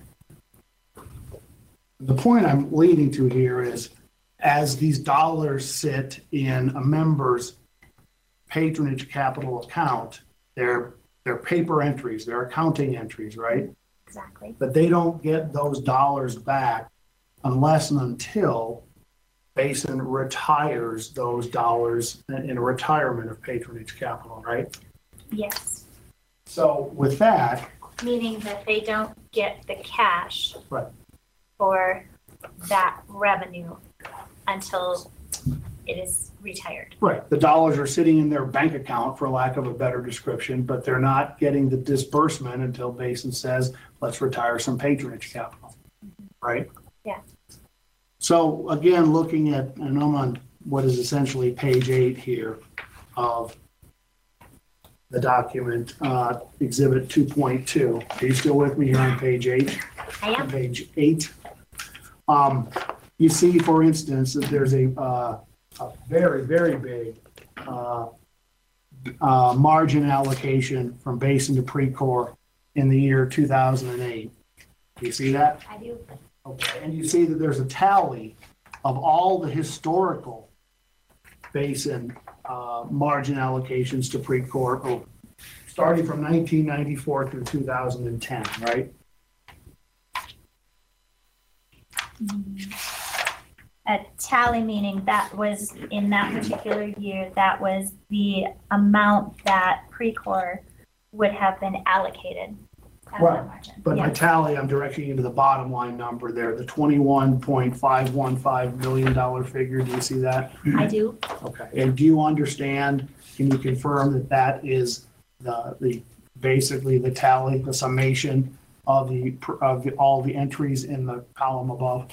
The point I'm leading to here is, as these dollars sit in a member's patronage capital account, they're, they're paper entries, they're accounting entries, right? Exactly. But they don't get those dollars back unless and until Basin retires those dollars in a retirement of patronage capital, right? Yes. So with that, Meaning that they don't get the cash Right. for that revenue until it is retired. right, the dollars are sitting in their bank account, for lack of a better description, but they're not getting the disbursement until Basin says, let's retire some patronage capital, right? Yeah. So again, looking at, and I'm on what is essentially page eight here of the document, uh, exhibit two point two. Are you still with me here on page eight? I am. Page eight. Um, you see, for instance, that there's a, uh, a very, very big, uh, uh, margin allocation from Basin to Precor in the year two thousand eight. Do you see that? I do. Okay, and you see that there's a tally of all the historical Basin uh, margin allocations to Precor, oh, starting from nineteen ninety-four through two thousand ten, right? A tally meaning that was in that particular year, that was the amount that Precor would have been allocated. as a Right. margin. But my Yes. tally, I'm directing you to the bottom line number there, the twenty-one point five one five million dollar figure. Do you see that? I do. Okay, and do you understand, can you confirm that that is the, the, basically the tally, the summation of the, pr- of the, all the entries in the column above?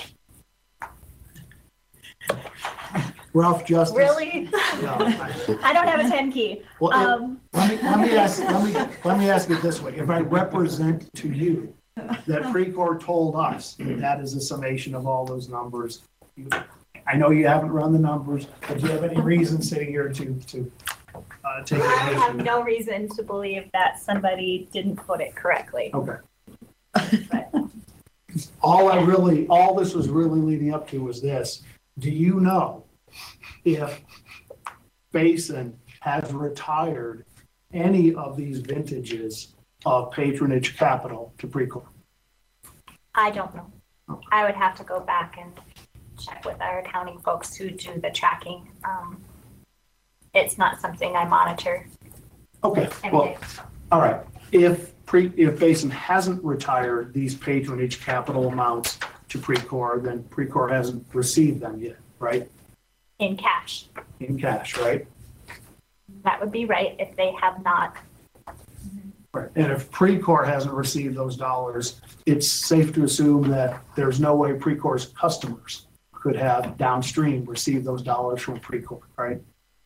Rough justice? Really? No, I- I don't have a ten key. Well, it- Um, let me, let me ask, let me, let me ask it this way. If I represent to you that Precor told us that that is a summation of all those numbers, you- I know you haven't run the numbers, but do you have any reason sitting here to, to uh, take I it? have no reason to believe that somebody didn't put it correctly. Okay. But All I really, all this was really leading up to was this. Do you know if Basin has retired any of these vintages of patronage capital to Precor? I don't know. I would have to go back and check with our accounting folks who do the tracking. Um, It's not something I monitor Okay, every well, day. all right. If pre, if Basin hasn't retired these patronage capital amounts to Precor, then Precor hasn't received them yet, right? In cash. In cash, right? That would be right if they have not. Right. And if Precor hasn't received those dollars, it's safe to assume that there's no way Precor's customers could have downstream received those dollars from Precor, right?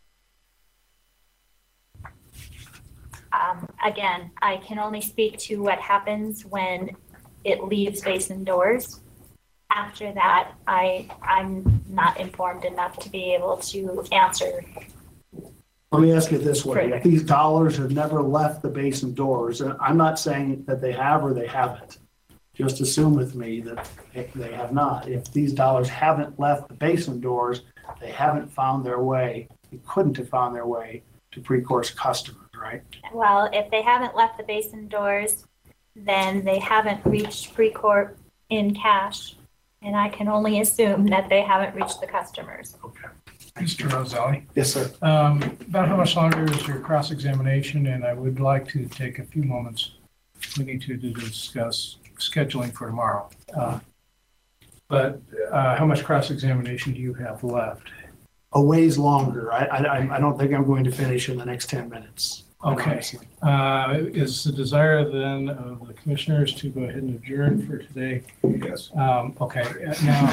Um, again, I can only speak to what happens when it leaves Basin doors. After that, I, I'm not informed enough to be able to answer. Let me ask it this way. If these dollars have never left the Basin doors, and I'm not saying that they have or they haven't, just assume with me that they have not. If these dollars haven't left the Basin doors, they haven't found their way, they couldn't have found their way to Precor's customers, right? Well, if they haven't left the Basin doors, then they haven't reached Precor in cash. And I can only assume that they haven't reached the customers. Okay. Mister Roselli. Yes, sir. Um, About how much longer is your cross-examination? And I would like to take a few moments. We need to discuss scheduling for tomorrow. Uh, But uh, how much cross-examination do you have left? A ways longer. I, I, I don't think I'm going to finish in the next ten minutes. Okay. Uh, Is the desire then of the commissioners to go ahead and adjourn for today? Yes. Um, Okay, now,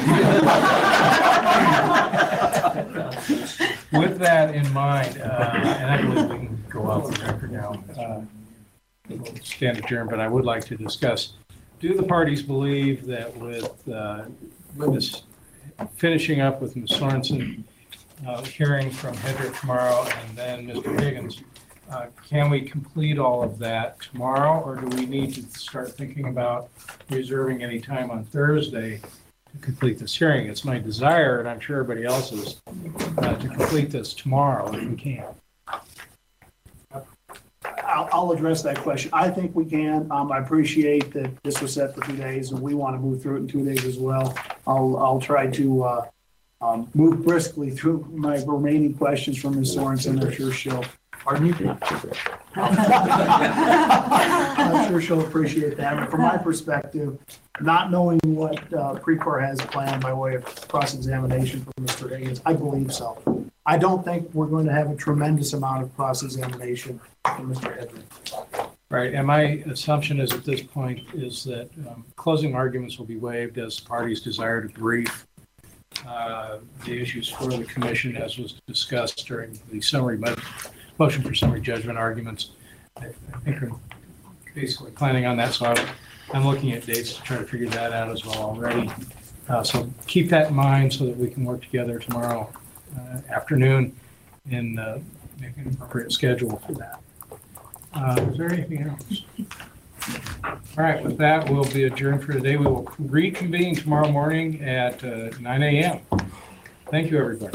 with that in mind, uh, and I believe we can go off the record now, uh, we'll stand adjourned, but I would like to discuss, do the parties believe that with uh, with this finishing up with Miz Sorensen, uh, hearing from Hedrick tomorrow, and then Mister Higgins, uh, can we complete all of that tomorrow, or do we need to start thinking about reserving any time on Thursday to complete this hearing? It's my desire, and I'm sure everybody else's, uh, to complete this tomorrow if we can. I'll, I'll address that question. I think we can. Um, I appreciate that this was set for two days and we want to move through it in two days as well. I'll, I'll try to, uh, um, move briskly through my remaining questions from Miz Sorensen. I'm sure she'll, pardon me? I'm sure she'll appreciate that. But from my perspective, not knowing what, uh, Precor has planned by way of cross-examination from Mister Higgins, I believe so. I don't think we're going to have a tremendous amount of cross-examination from Mister Hedrick. Right, and my assumption is at this point is that um, closing arguments will be waived as the parties desire to brief uh, the issues for the commission as was discussed during the summary, mo- motion for summary judgment arguments. I I think we're basically planning on that, so I- I'm looking at dates to try to figure that out as well already. Uh, So keep that in mind so that we can work together tomorrow uh, afternoon and uh, make an appropriate schedule for that. Uh, Is there anything else? All right, with that, we'll be adjourned for today. We will reconvene tomorrow morning at uh, nine a.m. Thank you, everybody.